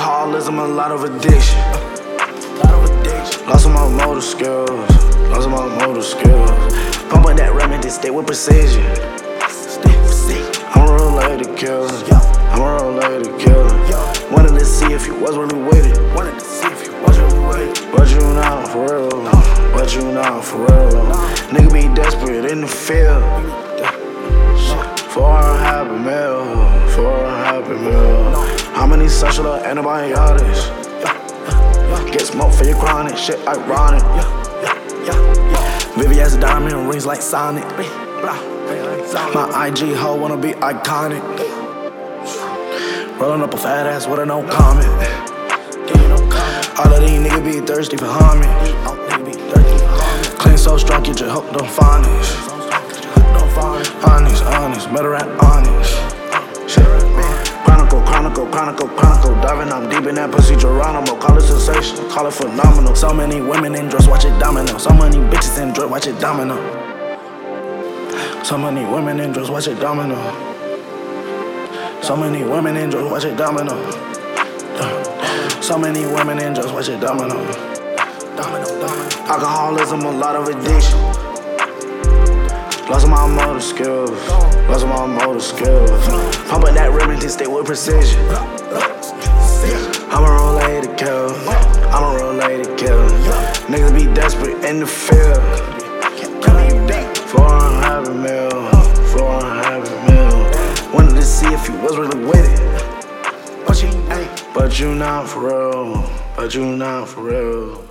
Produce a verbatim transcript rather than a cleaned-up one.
Alcoholism, a lot of addiction. Lost all my motor skills. Lost all my motor skills. Pumping that remedy, stay with precision. I'm a real lady killer. I'm a real lady killer. Wanted to see if you was really with it. Wanted to see if you was really with it. But you not for real. But you not for real. Nigga be desperate in the field. For a happy meal. For a happy meal. How many social antibiotics? Get smoke for your chronic. Shit ironic. Vivian's diamond rings like Sonic. My I G hoe wanna be iconic. Rolling up a fat ass with a no comment. All of these niggas be thirsty for homage. Clean so strong, get your hook, don't varnish. Honest, honest, better at honest. Chronicle, chronicle, chronicle, chronicle. Diving, I'm deep in that pussy, Geronimo. Call it sensational, call it phenomenal. So many women in dress, watch it domino. So many bitches in dress, watch it domino. So many women in dress, watch it domino. So many women in dress, watch it domino. So many women in dress, watch it domino. Alcoholism, a lot of addiction. Lost all my motor skills. Lost all my motor skills. Pumping that remedy, stay with precision. I'm a real lady killer. I'm a real lady killer. Niggas be desperate in the field. For a happy meal. For a happy meal. Wanted to see if you was really with it. But you not for real. But you not for real.